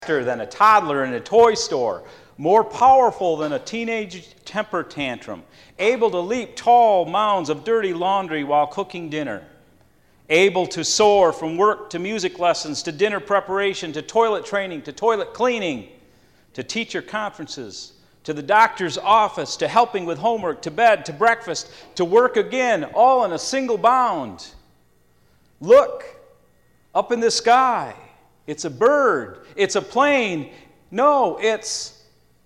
than a toddler in a toy store, more powerful than a teenage temper tantrum, able to leap tall mounds of dirty laundry while cooking dinner, able to soar from work to music lessons to dinner preparation to toilet training to toilet cleaning to teacher conferences to the doctor's office to helping with homework to bed to breakfast to work again, all in a single bound. Look up in the sky. It's a bird. It's a plane. No, it's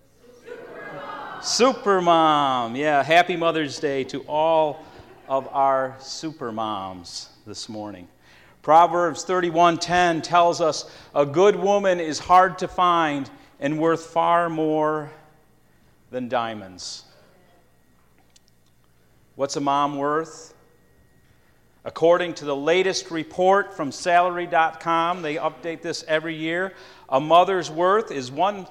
Supermom. Yeah, happy Mother's Day to all of our supermoms this morning. Proverbs 31:10 tells us a good woman is hard to find and worth far more than diamonds. What's a mom worth? According to the latest report from Salary.com, they update this every year, a mother's worth is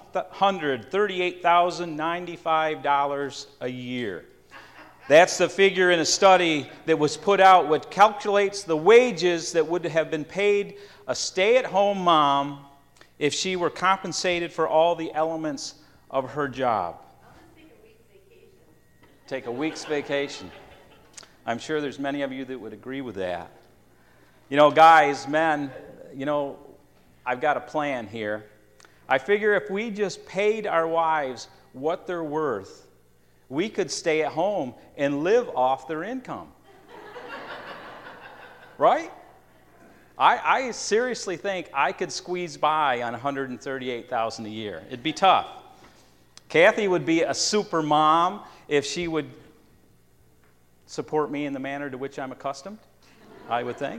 $138,095 a year. That's the figure in a study that was put out which calculates the wages that would have been paid a stay-at-home mom if she were compensated for all the elements of her job. I'll just take a week's vacation. Take a week's vacation. I'm sure there's many of you that would agree with that. You know, guys, men, I've got a plan here. I figure if we just paid our wives what they're worth, we could stay at home and live off their income. Right? I seriously think I could squeeze by on $138,000 a year. It'd be tough. Kathy would be a super mom if she would support me in the manner to which I'm accustomed, I would think.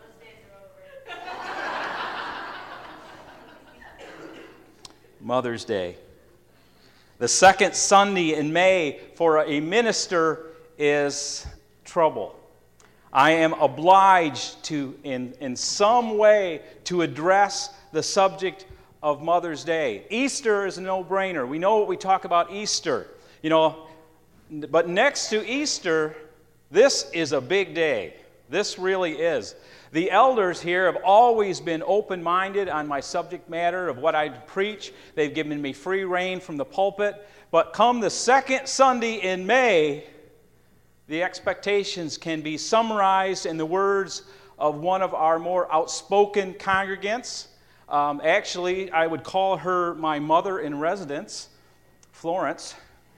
Mother's Day. The second Sunday in May for a minister is trouble. I am obliged to, in some way, to address the subject of Mother's Day. Easter is a no-brainer. We know what we talk about Easter. But next to Easter, this is a big day. This really is. The elders here have always been open-minded on my subject matter of what I preach. They've given me free rein from the pulpit. But come the second Sunday in May, the expectations can be summarized in the words of one of our more outspoken congregants. Actually, I would call her my mother in residence, Florence.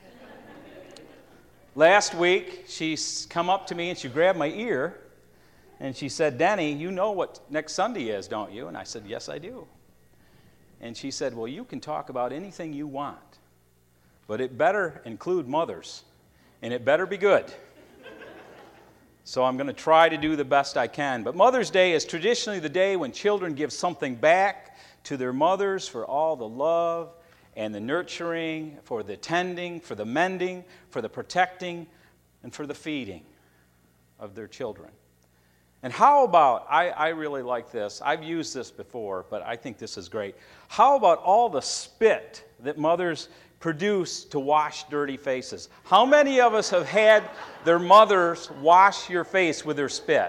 Last week, she's come up to me and she grabbed my ear and she said, "Denny, you know what next Sunday is, don't you?" And I said, "Yes, I do." And she said, "Well, you can talk about anything you want, but it better include mothers, and it better be good." So I'm going to try to do the best I can. But Mother's Day is traditionally the day when children give something back to their mothers for all the love and the nurturing, for the tending, for the mending, for the protecting, and for the feeding of their children. And how about, I really like this. I've used this before, but I think this is great. How about all the spit that mothers produce to wash dirty faces? How many of us have had their mothers wash your face with their spit?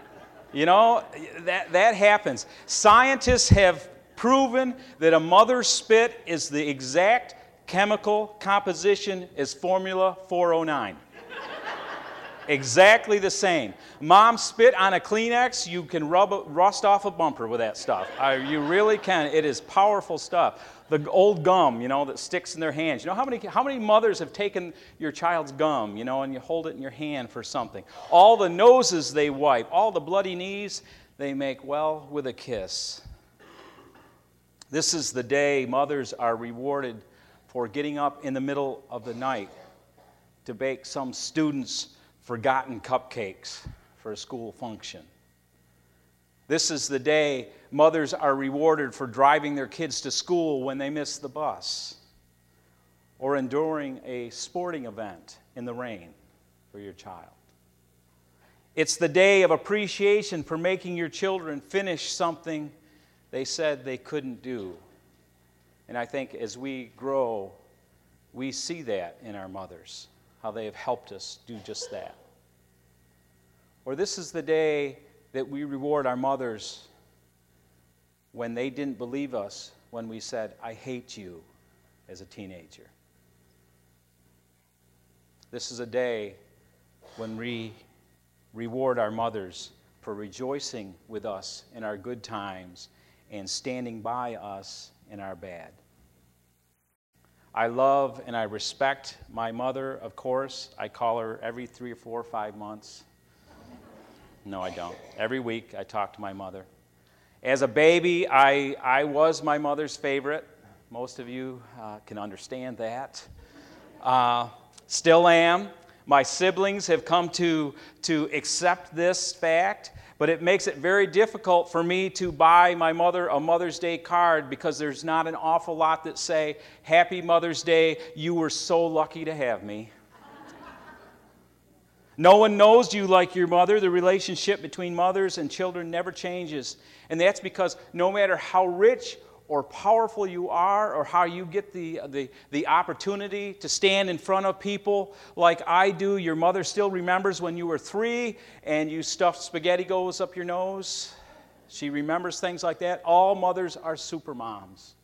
That happens. Scientists have proven that a mother's spit is the exact chemical composition as Formula 409. Exactly the same. Mom spit on a Kleenex, you can rust off a bumper with that stuff. You really can. It is powerful stuff. The old gum, that sticks in their hands. How many mothers have taken your child's gum, and you hold it in your hand for something? All the noses they wipe, all the bloody knees they make well with a kiss. This is the day mothers are rewarded for getting up in the middle of the night to bake some student's forgotten cupcakes for a school function. This is the day mothers are rewarded for driving their kids to school when they miss the bus, or enduring a sporting event in the rain for your child. It's the day of appreciation for making your children finish something they said they couldn't do. And I think as we grow, we see that in our mothers, how they have helped us do just that. Or this is the day that we reward our mothers when they didn't believe us when we said, I hate you, as a teenager. This is a day when we reward our mothers for rejoicing with us in our good times and standing by us in our bad. I love and I respect my mother, of course. I call her every 3 or 4 or 5 months. No, I don't. Every week I talk to my mother. As a baby, I was my mother's favorite. Most of you can understand that. Still am. My siblings have come to accept this fact, but it makes it very difficult for me to buy my mother a Mother's Day card because there's not an awful lot that say, Happy Mother's Day, you were so lucky to have me. No one knows you like your mother. The relationship between mothers and children never changes. And that's because no matter how rich or powerful you are, or how you get the opportunity to stand in front of people like I do, your mother still remembers when you were 3 and you stuffed SpaghettiGos up your nose. She remembers things like that. All mothers are super moms.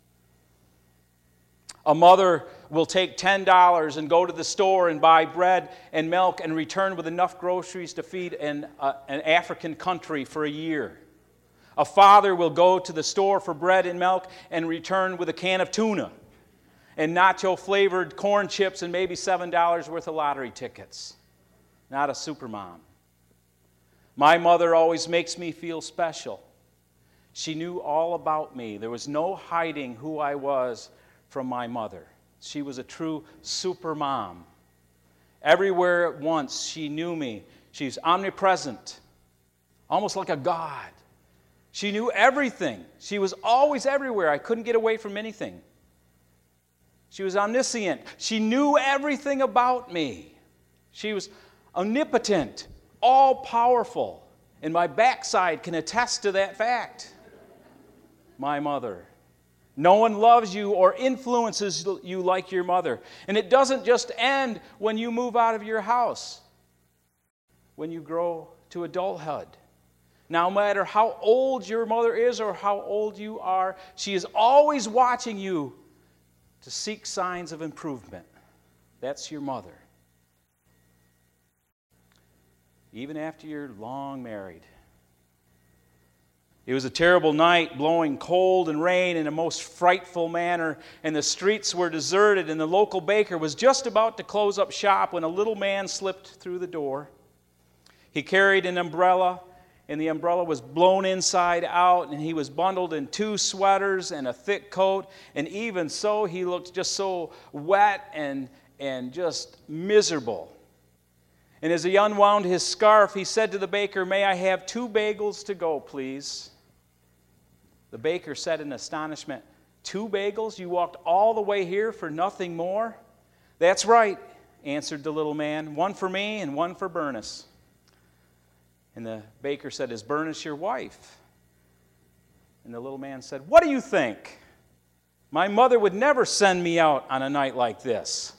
A mother will take $10 and go to the store and buy bread and milk and return with enough groceries to feed an African country for a year. A father will go to the store for bread and milk and return with a can of tuna and nacho-flavored corn chips and maybe $7 worth of lottery tickets. Not a supermom. My mother always makes me feel special. She knew all about me. There was no hiding who I was from my mother. She was a true supermom. Everywhere at once, she knew me. She's omnipresent, almost like a god. She knew everything. She was always everywhere. I couldn't get away from anything. She was omniscient. She knew everything about me. She was omnipotent, all-powerful. And my backside can attest to that fact. My mother. No one loves you or influences you like your mother. And it doesn't just end when you move out of your house. When you grow to adulthood. No matter how old your mother is or how old you are, she is always watching you to seek signs of improvement. That's your mother. Even after you're long married. It was a terrible night, blowing cold and rain in a most frightful manner, and the streets were deserted, and the local baker was just about to close up shop when a little man slipped through the door. He carried an umbrella, and the umbrella was blown inside out, and he was bundled in 2 sweaters and a thick coat, and even so, he looked just so wet and just miserable. And as he unwound his scarf, he said to the baker, "May I have 2 bagels to go, please?" The baker said in astonishment, "2 bagels? You walked all the way here for nothing more?" "That's right," answered the little man. "One for me and one for Bernice." And the baker said, "Is Bernice your wife?" And the little man said, "What do you think? My mother would never send me out on a night like this."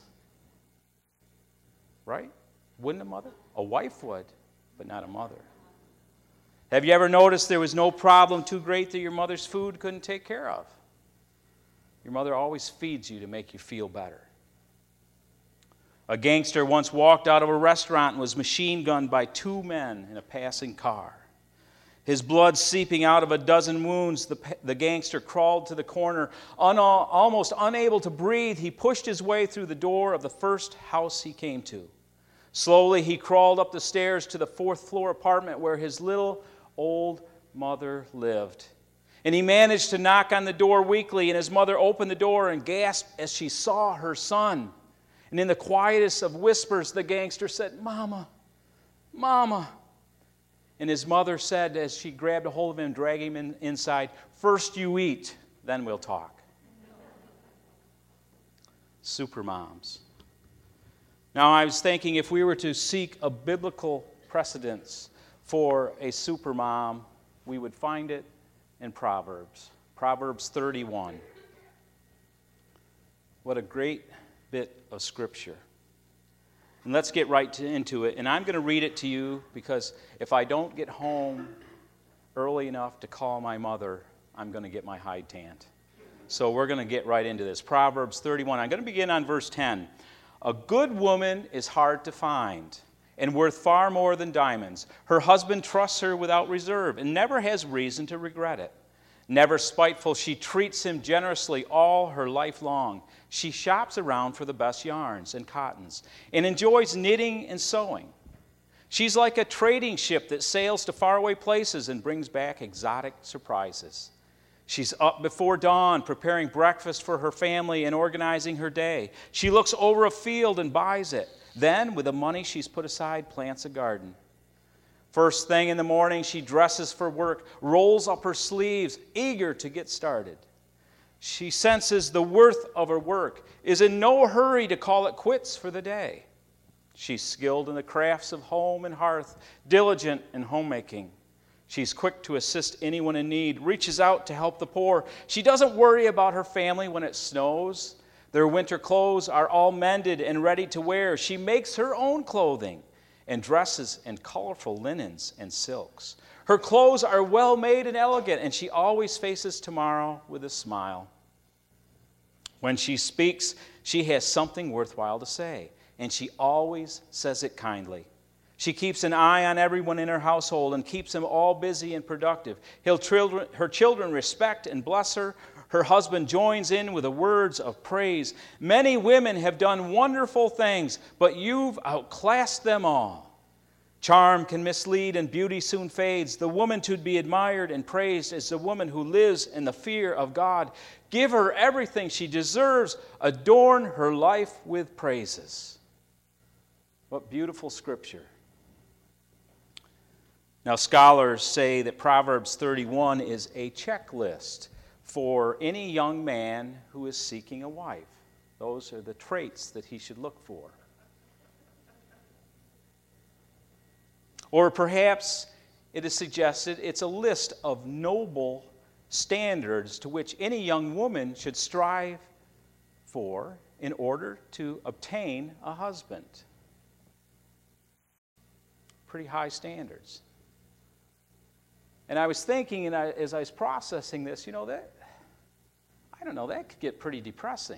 Right? Wouldn't a mother? A wife would, but not a mother. Have you ever noticed there was no problem too great that your mother's food couldn't take care of? Your mother always feeds you to make you feel better. A gangster once walked out of a restaurant and was machine-gunned by 2 men in a passing car. His blood seeping out of a dozen wounds, the gangster crawled to the corner. Almost unable to breathe, he pushed his way through the door of the first house he came to. Slowly, he crawled up the stairs to the 4th-floor apartment where his little old mother lived. And he managed to knock on the door weakly, and his mother opened the door and gasped as she saw her son. And in the quietest of whispers, the gangster said, "Mama, Mama." And his mother said, as she grabbed a hold of him, dragging him inside, "First you eat, then we'll talk." Supermoms. Now, I was thinking if we were to seek a biblical precedence for a supermom, we would find it in Proverbs. Proverbs 31. What a great bit of Scripture. And let's get right into it. And I'm going to read it to you because if I don't get home early enough to call my mother, I'm going to get my hide tanned. So we're going to get right into this. Proverbs 31. I'm going to begin on verse 10. A good woman is hard to find and worth far more than diamonds. Her husband trusts her without reserve and never has reason to regret it. Never spiteful, she treats him generously all her life long. She shops around for the best yarns and cottons and enjoys knitting and sewing. She's like a trading ship that sails to faraway places and brings back exotic surprises. She's up before dawn, preparing breakfast for her family and organizing her day. She looks over a field and buys it. Then, with the money she's put aside, plants a garden. First thing in the morning, she dresses for work, rolls up her sleeves, eager to get started. She senses the worth of her work, is in no hurry to call it quits for the day. She's skilled in the crafts of home and hearth, diligent in homemaking. She's quick to assist anyone in need, reaches out to help the poor. She doesn't worry about her family when it snows. Their winter clothes are all mended and ready to wear. She makes her own clothing and dresses in colorful linens and silks. Her clothes are well made and elegant, and she always faces tomorrow with a smile. When she speaks, she has something worthwhile to say, and she always says it kindly. She keeps an eye on everyone in her household and keeps them all busy and productive. Her children respect and bless her. Her husband joins in with the words of praise. Many women have done wonderful things, but you've outclassed them all. Charm can mislead and beauty soon fades. The woman to be admired and praised is the woman who lives in the fear of God. Give her everything she deserves. Adorn her life with praises. What beautiful scripture. Now, scholars say that Proverbs 31 is a checklist for any young man who is seeking a wife. Those are the traits that he should look for. Or perhaps it is suggested it's a list of noble standards to which any young woman should strive for in order to obtain a husband. Pretty high standards. And I was thinking, and as I was processing this, that could get pretty depressing.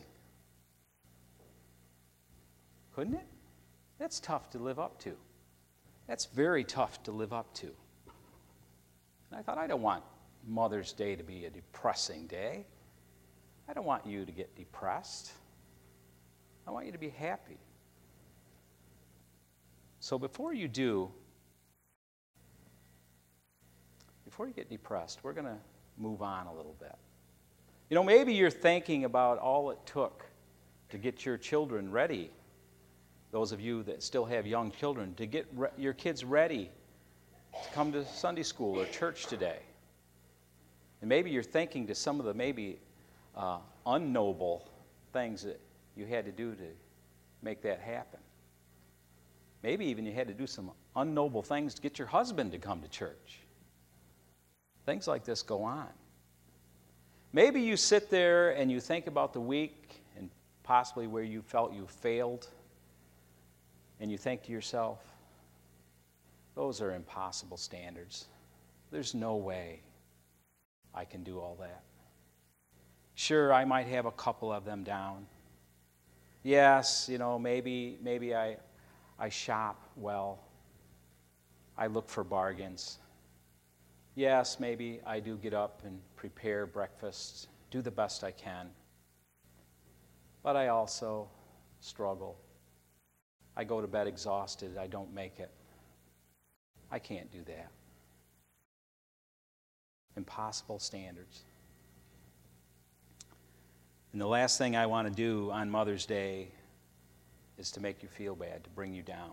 Couldn't it? That's tough to live up to. That's very tough to live up to. And I thought, I don't want Mother's Day to be a depressing day. I don't want you to get depressed. I want you to be happy. So before you get depressed, we're going to move on a little bit. Maybe you're thinking about all it took to get your children ready, those of you that still have young children, to get your kids ready to come to Sunday school or church today. And maybe you're thinking to some of the maybe unknoble things that you had to do to make that happen. Maybe even you had to do some unknoble things to get your husband to come to church. Things like this go on. Maybe you sit there and you think about the week and possibly where you felt you failed, and you think to yourself, those are impossible standards. There's no way I can do all that. Sure, I might have a couple of them down. Yes, maybe I shop well. I look for bargains. Yes, maybe I do get up and prepare breakfast, do the best I can. But I also struggle. I go to bed exhausted. I don't make it. I can't do that. Impossible standards. And the last thing I want to do on Mother's Day is to make you feel bad, to bring you down.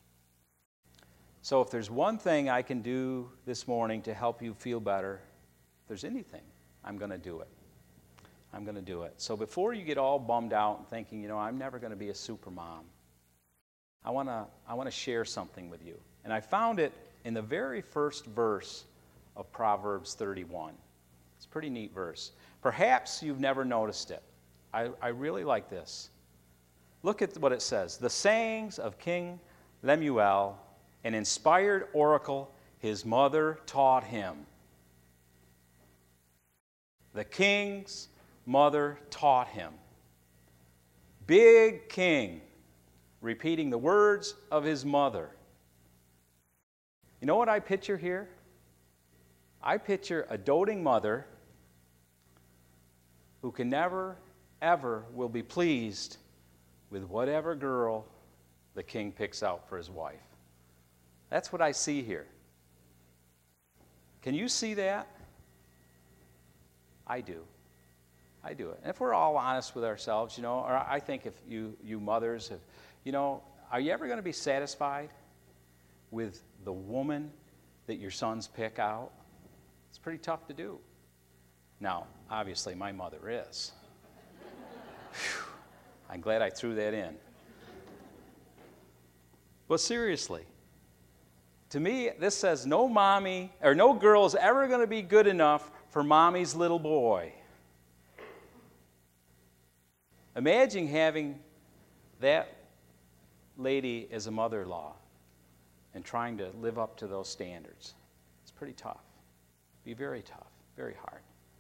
So if there's one thing I can do this morning to help you feel better, if there's anything, I'm going to do it. I'm going to do it. So before you get all bummed out and thinking, I'm never going to be a super mom, I want to share something with you. And I found it in the very first verse of Proverbs 31. It's a pretty neat verse. Perhaps you've never noticed it. I really like this. Look at what it says. The sayings of King Lemuel, an inspired oracle his mother taught him. The king's mother taught him. Big king, repeating the words of his mother. You know what I picture here? I picture a doting mother who can never, ever will be pleased with whatever girl the king picks out for his wife. That's what I see here. Can you see that? I do. I do it. And if we're all honest with ourselves, or I think if you mothers have, are you ever going to be satisfied with the woman that your sons pick out? It's pretty tough to do. Now, obviously, my mother is. I'm glad I threw that in. But seriously, to me, this says no mommy or no girl is ever going to be good enough for mommy's little boy. Imagine having that lady as a mother-in-law and trying to live up to those standards. It's pretty tough. Be very tough, very hard.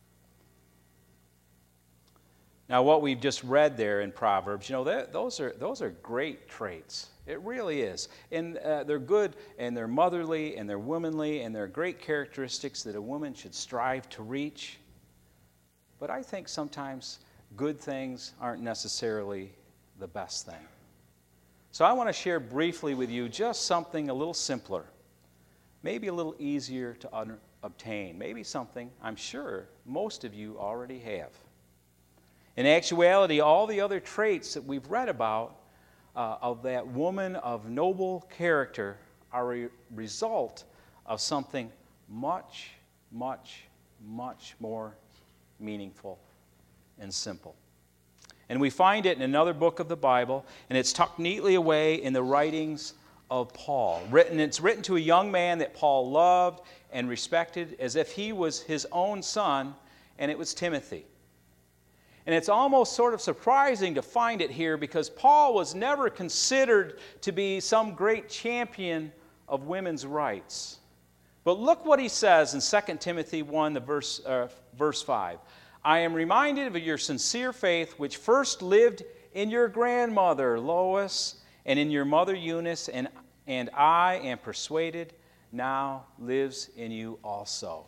Now, what we've just read there in Proverbs, those are great traits. It really is. And they're good, and they're motherly, and they're womanly, and they're great characteristics that a woman should strive to reach. But I think sometimes good things aren't necessarily the best thing. So I want to share briefly with you just something a little simpler, maybe a little easier to obtain, maybe something I'm sure most of you already have. In actuality, all the other traits that we've read about of that woman of noble character are a result of something much, much, much more meaningful and simple. And we find it in another book of the Bible, and it's tucked neatly away in the writings of Paul. It's written to a young man that Paul loved and respected as if he was his own son, and it was Timothy. And it's almost sort of surprising to find it here because Paul was never considered to be some great champion of women's rights. But look what he says in 2 Timothy 1, verse 5. I am reminded of your sincere faith, which first lived in your grandmother Lois and in your mother Eunice, and I am persuaded now lives in you also.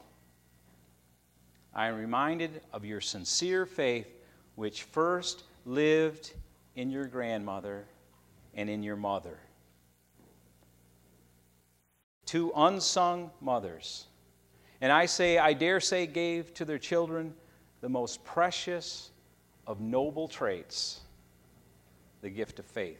I am reminded of your sincere faith, which first lived in your grandmother and in your mother. Two unsung mothers. And I dare say, gave to their children the most precious of noble traits, the gift of faith.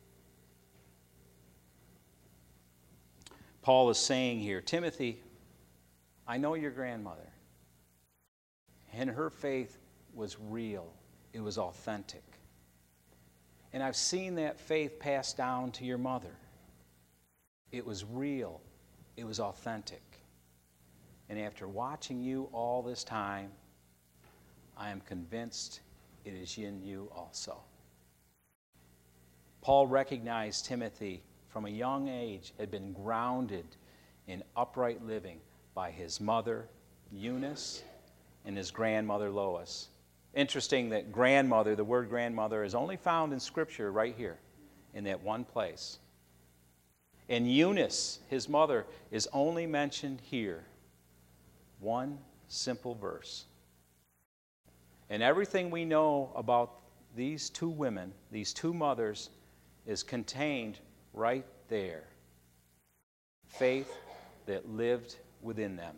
Paul is saying here, Timothy, I know your grandmother, and her faith was real. It was authentic. And I've seen that faith passed down to your mother. It was real. It was authentic. And after watching you all this time, I am convinced it is in you also. Paul recognized Timothy from a young age had been grounded in upright living by his mother, Eunice, and his grandmother, Lois. Interesting that grandmother, the word grandmother, is only found in Scripture right here, in that one place. And Eunice, his mother, is only mentioned here. One simple verse. And everything we know about these two women, these two mothers, is contained right there. Faith that lived within them.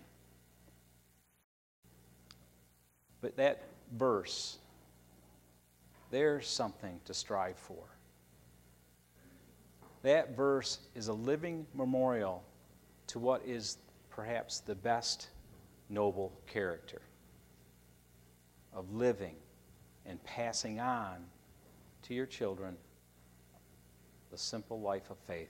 But that verse, there's something to strive for. That verse is a living memorial to what is perhaps the best noble character of living and passing on to your children the simple life of faith.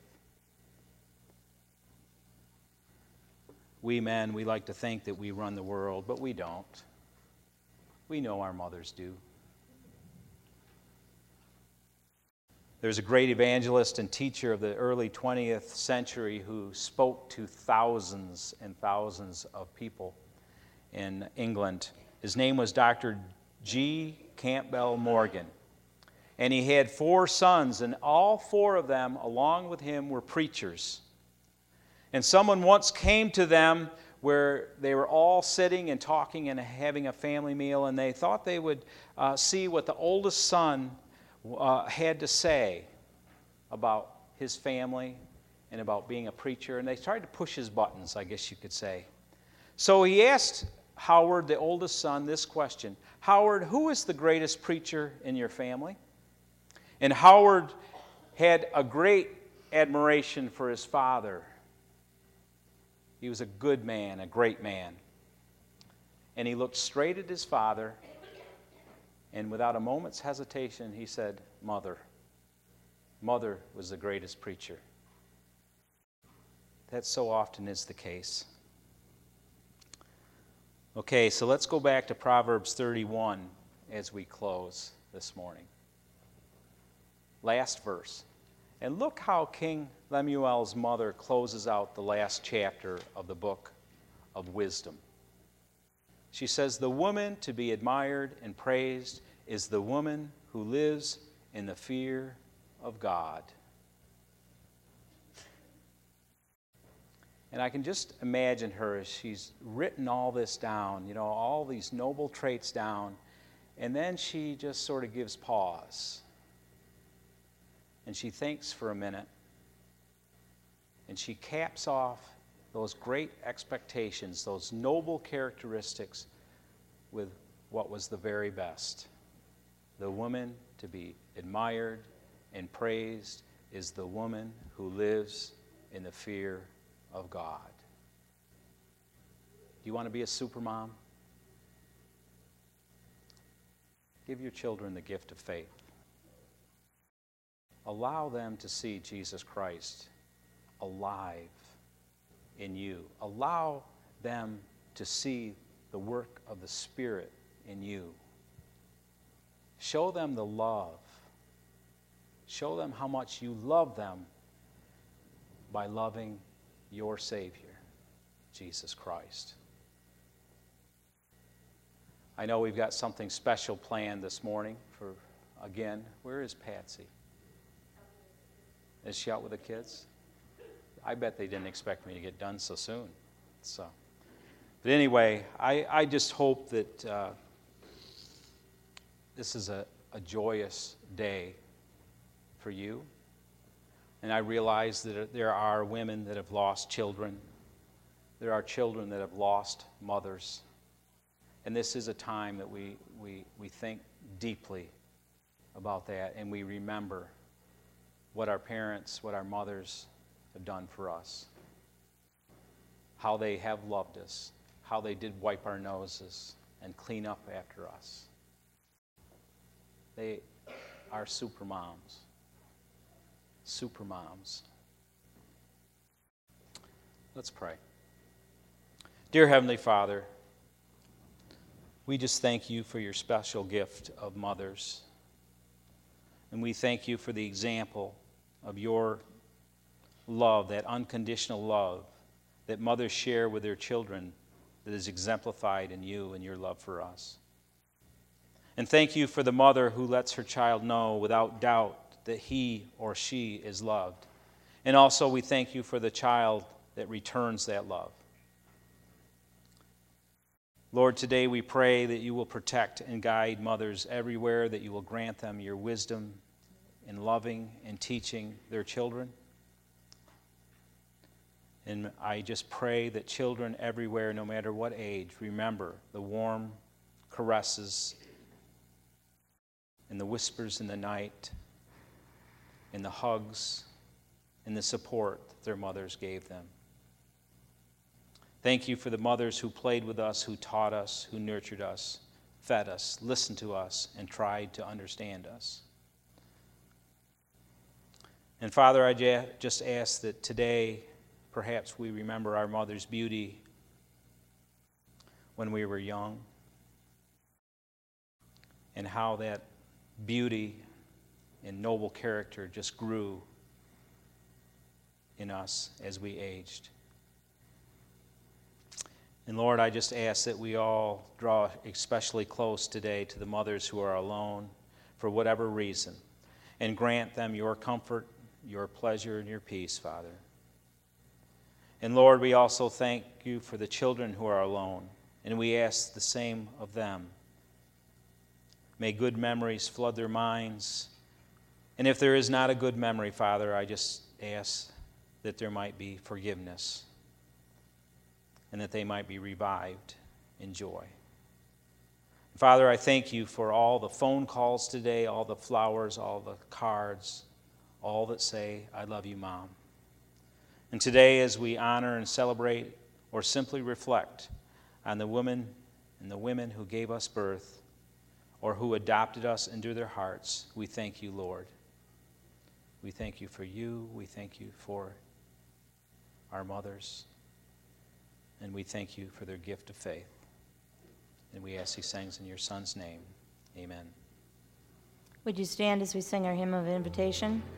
We men, we like to think that we run the world, but we don't. We know our mothers do. There's a great evangelist and teacher of the early 20th century who spoke to thousands and thousands of people in England. His name was Dr. G. Campbell Morgan. And he had 4 sons, and all 4 of them, along with him, were preachers. And someone once came to them where they were all sitting and talking and having a family meal, and they thought they would see what the oldest son had to say about his family and about being a preacher. And they tried to push his buttons, I guess you could say. So he asked Howard, the oldest son, this question: Howard, who is the greatest preacher in your family? And Howard had a great admiration for his father. He was a good man, a great man. And he looked straight at his father, and without a moment's hesitation, he said, Mother. Mother was the greatest preacher. That so often is the case. Okay, so let's go back to Proverbs 31 as we close this morning. Last verse. And look how King Lemuel's mother closes out the last chapter of the book of wisdom. She says, the woman to be admired and praised is the woman who lives in the fear of God. And I can just imagine her as she's written all this down, all these noble traits down, and then she just sort of gives pause. And she thinks for a minute, and she caps off those great expectations, those noble characteristics, with what was the very best. The woman to be admired and praised is the woman who lives in the fear of God. Do you want to be a supermom? Give your children the gift of faith. Allow them to see Jesus Christ alive in you. Allow them to see the work of the Spirit in you. Show them the love. Show them how much you love them by loving your Savior, Jesus Christ. I know we've got something special planned this morning for, again, where is Patsy? Is she out with the kids? I bet they didn't expect me to get done so soon. But anyway, I just hope that this is a joyous day for you. And I realize that there are women that have lost children. There are children that have lost mothers. And this is a time that we think deeply about that, and we remember what our parents, what our mothers have done for us, how they have loved us, how they did wipe our noses and clean up after us. They are supermoms. Supermoms. Let's pray. Dear Heavenly Father, we just thank you for your special gift of mothers. And we thank you for the example of your love, that unconditional love that mothers share with their children, that is exemplified in you and your love for us. And thank you for the mother who lets her child know without doubt that he or she is loved. And also we thank you for the child that returns that love. Lord, today we pray that you will protect and guide mothers everywhere, that you will grant them your wisdom in loving and teaching their children. And I just pray that children everywhere, no matter what age, remember the warm caresses and the whispers in the night and the hugs and the support that their mothers gave them. Thank you for the mothers who played with us, who taught us, who nurtured us, fed us, listened to us, and tried to understand us. And Father, I just ask that today perhaps we remember our mother's beauty when we were young, and how that beauty and noble character just grew in us as we aged. And Lord, I just ask that we all draw especially close today to the mothers who are alone for whatever reason, and grant them your comfort, your pleasure, and your peace, Father. And Lord, we also thank you for the children who are alone, and we ask the same of them. May good memories flood their minds. And if there is not a good memory, Father, I just ask that there might be forgiveness and that they might be revived in joy. Father, I thank you for all the phone calls today, all the flowers, all the cards, all that say, I love you, Mom. And today, as we honor and celebrate or simply reflect on the women and the women who gave us birth or who adopted us into their hearts, we thank you, Lord. We thank you for you. We thank you for our mothers. And we thank you for their gift of faith. And we ask these things in your Son's name. Amen. Would you stand as we sing our hymn of invitation?